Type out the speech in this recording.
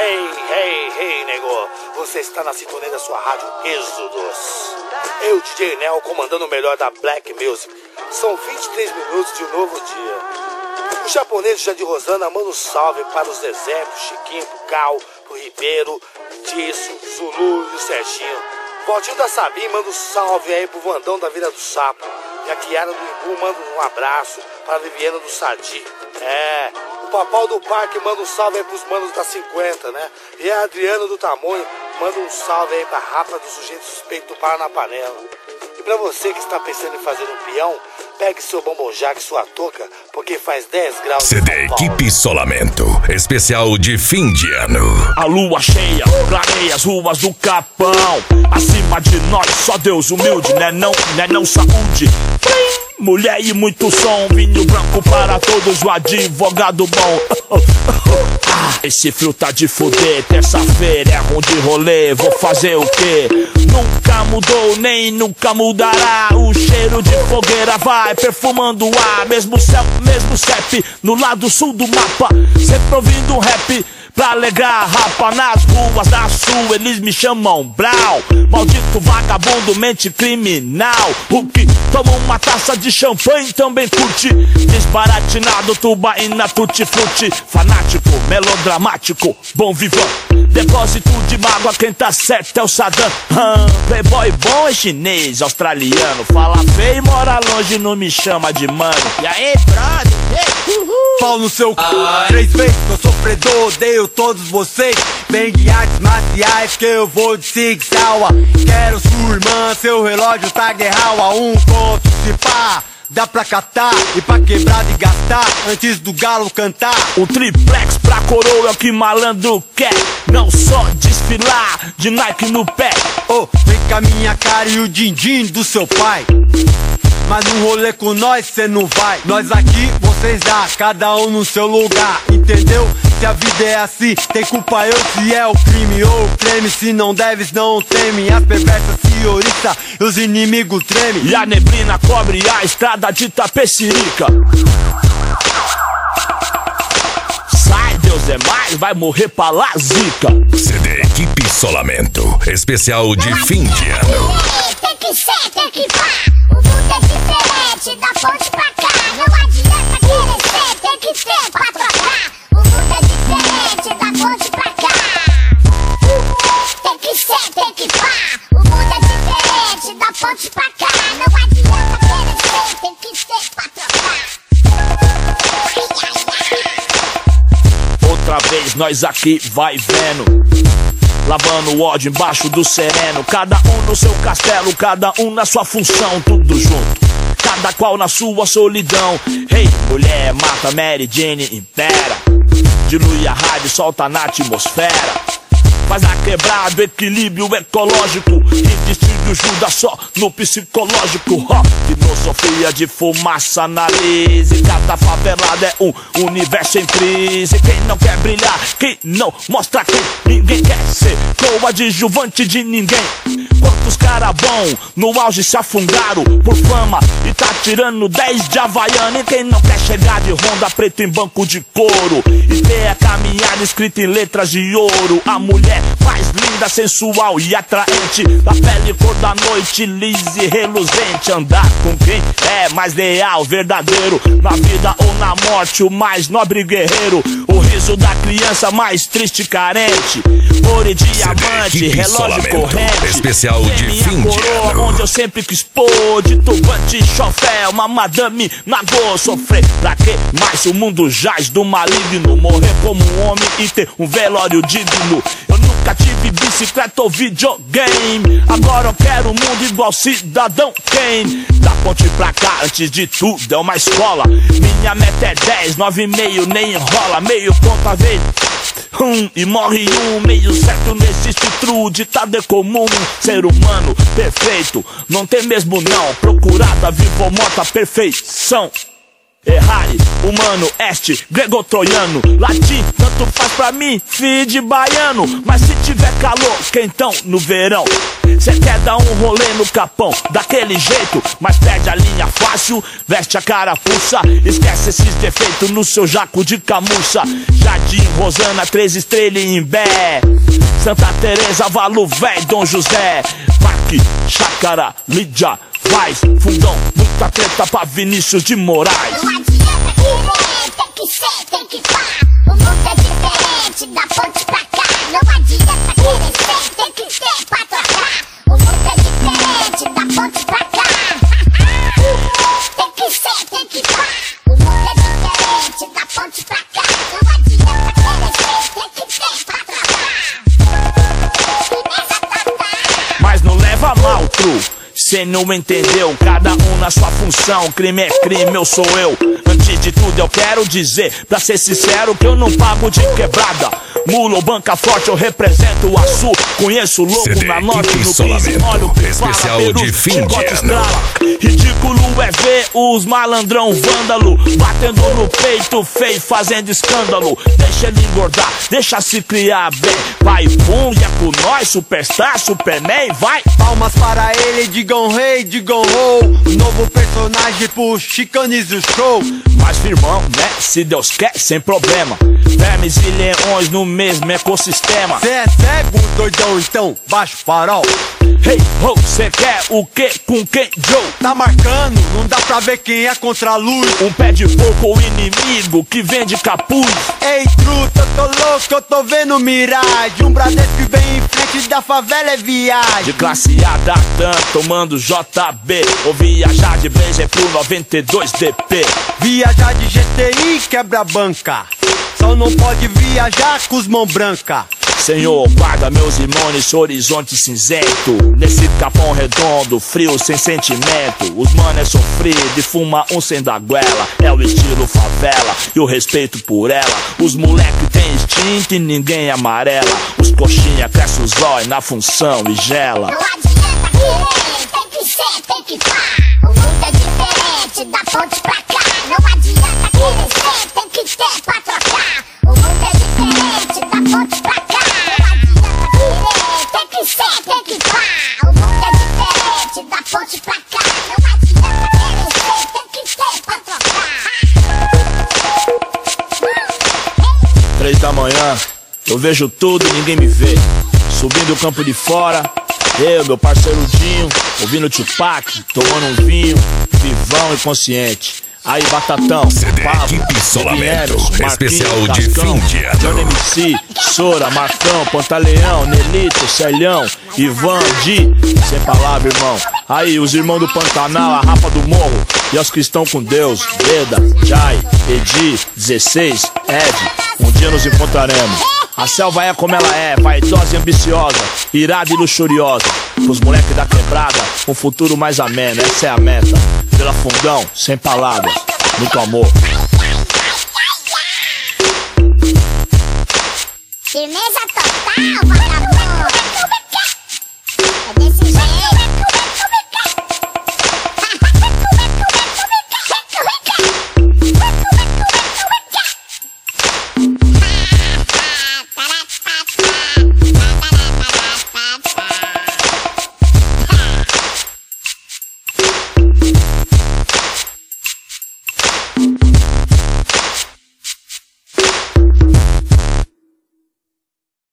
Hey, nego, você está na sintonia da sua rádio Êxodos. Eu, DJ Nel, comandando o melhor da Black Music. São 23 minutos de um novo dia. O japonês Jandir Rosana manda um salve para os Zezé, pro Chiquinho, pro Cal, pro Ribeiro, Tisso, Zulu e o Serginho. Valtinho da Sabim manda um salve aí pro Vandão da Vila do Sapo. E a Kiara do Imbu manda um abraço para a Viviana do Sadi. O Papau do Parque manda um salve aí pros manos da 50, né? E a Adriana do Tamonho manda um salve aí pra Rafa do Sujeito Suspeito do Para na Panela. E pra você que está pensando em fazer um peão, pegue seu bombonjac e sua touca, porque faz 10 graus. CD Equipe Isolamento, especial de fim de ano. A lua cheia, clareia as ruas do Capão. Acima de nós, só Deus humilde, né não saúde. Mulher e muito som, vinho branco para todos, o advogado bom. Esse frio tá de fuder, terça-feira é ruim de rolê, vou fazer o quê? Nunca mudou, nem nunca mudará. O cheiro de fogueira vai perfumando o ar. Mesmo céu, mesmo CEP, no lado sul do mapa. Sempre ouvindo um rap pra alegrar a rapa. Nas ruas da sul eles me chamam Brau. Maldito vagabundo, mente criminal. O que toma uma taça de champanhe também curte. Desbaratinado, tubaína, tutti-frutti. Fanático, melodramático, bom vivão. Depósito de mágoa, quem tá certo é o Saddam. Playboy bom é chinês, australiano. Fala feio e mora longe, não me chama de mano. E aí, brother? Pau no seu c... 3 vezes que eu sou sofredor, odeio todos vocês. Vem de artes marciais que eu vou de Sig Sauer. Quero sua irmã, seu relógio tá guerral. A um ponto se pá, dá pra catar e pra quebrar e gastar antes do galo cantar. Um triplex pra coroa é o que malandro quer. Não só desfilar de Nike no pé. Vem com a minha cara e o din-din do seu pai. Mas no rolê com nós cê não vai. Nós aqui, vocês lá, cada um no seu lugar. Entendeu? Se a vida é assim, tem culpa eu se é o crime ou o creme. Se não deves, não teme. As perversas se oriçam e os inimigos tremem. E a neblina cobre a estrada de Tapecirica. Sai, Deus é mais, vai morrer pra lá, zica. CD Equipe Isolamento, especial de fim de ano. Tem que ser, tem que pá. O mundo é diferente, da ponte pra cá. Não adianta querer ser, tem que ter pra trocar. O mundo é diferente, da ponte pra cá. Tem que ser, tem que pá. O mundo é diferente, da ponte pra cá. Não adianta querer ser, tem que ter pra trocar. Outra vez nós aqui vai vendo, lavando o ódio embaixo do sereno. Cada um no seu castelo, cada um na sua função. Tudo junto, cada qual na sua solidão. Hey, mulher, mata Mary Jane, impera. Dilui a rádio, solta na atmosfera. Faz a quebrada, equilíbrio ecológico. E distribui Judas só no psicológico. Filosofia de fumaça na lise. Cada favelada é um universo em crise. Quem não quer brilhar, quem não mostra quem. Ninguém quer ser coadjuvante de ninguém. Quantos cara bom no auge se afundaram por fama e tá tirando 10 de Havaiana. E quem não quer chegar de Honda preta em banco de couro e ter a caminhada escrita em letras de ouro. A mulher mais linda, sensual e atraente, da pele cor da noite, lisa e reluzente. Andar com quem é mais leal, verdadeiro, na vida ou na morte, o mais nobre guerreiro. O riso da criança mais triste e carente. Ouro e diamante, relógio corrente, especial de fim de ano. Onde eu sempre quis pôr, de turbante, chofé, uma madame nagô. Sofrer pra que mais? O mundo jaz do maligno. Morrer como um homem e ter um velório digno. Eu nunca tive bicicleta ou videogame. Agora eu quero um mundo igual Cidadão Kane. Da ponte pra cá, antes de tudo é uma escola. Minha meta é 10, 9,5, nem enrola. Meio ponto a vez e morre um. Meio certo não existe true, ditado é comum. Ser humano perfeito não tem mesmo não. Procurada, vivo ou morta, perfeição. Errare, humano, este, grego-troiano, latim, tanto faz pra mim, filho de baiano. Mas se tiver calor, quentão no verão, cê quer dar um rolê no Capão, daquele jeito, mas perde a linha fácil, veste a carapuça, esquece esses defeitos no seu jaco de camuça. Já Jardim, Rosana, 3 estrelas em Imbé, Santa Teresa, Valuvé, Dom José, Parque, Chácara, Lídia, Vaz, Fundão, muita treta pra Vinícius de Moraes. Não adianta querer, tem que ser, tem que pá. O mundo é diferente, da ponte pra cá. Não adianta querer ser, tem que ter pra trocar. O mundo é diferente, da ponte pra cá. Tem que ser, tem que pá. O mundo é diferente, da ponte pra cá. Não adianta querer ser, tem que ter pra trocar. Firmeza total. Mas não leva mal, tru, cê não entendeu, cada um na sua função. Crime é crime, eu sou eu. Antes de tudo eu quero dizer, pra ser sincero, que eu não pago de quebrada. Mula ou banca forte, eu represento o Açu. Conheço o louco CD na norte, no 15. Isolamento, Olha o que especial fala, de fim de ano. Ridículo é ver os malandrão vândalo batendo no peito feio, fazendo escândalo. Deixa ele engordar, deixa se criar bem. Vai, pum, e é com nós, Superstar, Superman, vai. Palmas para ele, digam rei, digam ho. Novo personagem pro Chicanes do show. Mas firmão, né? Se Deus quer, sem problema. Vermes e leões no mesmo ecossistema. Cê é cego, doidão, então baixa o farol. Hey, ho, cê quer o que com quem, Joe? Tá marcando, não dá pra ver quem é contra a luz. Um pé de porco ou inimigo que vende capuz. Ei, truta, eu tô louco, eu tô vendo miragem. Um Bradesco que vem em frente da favela é viagem. De classe A da TAM, tomando JB. Ou viajar de Blazer pro 92 DP. Viajar de GTI quebra a banca. Só não pode viajar com os mãos brancas. Senhor, guarda meus irmãos nesse horizonte cinzento. Nesse capão redondo, frio, sem sentimento. Os mano é sofrido e fuma um sem da goela. É o estilo favela e o respeito por ela. Os moleque tem instinto e ninguém amarela. Os coxinha cresce os olhos na função e gela. Não adianta querer, tem que ser, tem que pá. O mundo é diferente, da ponte pra cá. Não adianta querer ser, tem que ter pra trocar. O mundo é diferente, da ponte pra cá. Não adianta querer, tem que ser, tem que pá. O mundo é diferente, da ponte pra cá. Não adianta querer ser, tem que ter pra trocar. 3 da manhã, eu vejo tudo e ninguém me vê. Subindo o campo de fora, eu, meu parceiro Dinho, ouvindo Tupac, tomando um vinho, vivão e consciente. Aí, Batatão, CD Pablo, Equipe Isolamento, Eros, especial de Cascão, fim de ano. Johnny MC, Sora, Marcão, Pantaleão, Nelito, Celhão, Ivan, Di, sem palavra, irmão. Aí, os irmãos do Pantanal, a Rapa do Morro, e os que estão com Deus, Beda, Jai, Edi, 16, Ed, um dia nos encontraremos. A selva é como ela é, vaidosa e ambiciosa, irada e luxuriosa. Pros moleques da quebrada, um futuro mais ameno, essa é a meta. Pela Fundão, sem palavras, muito amor. Firmeza total, vagabundo.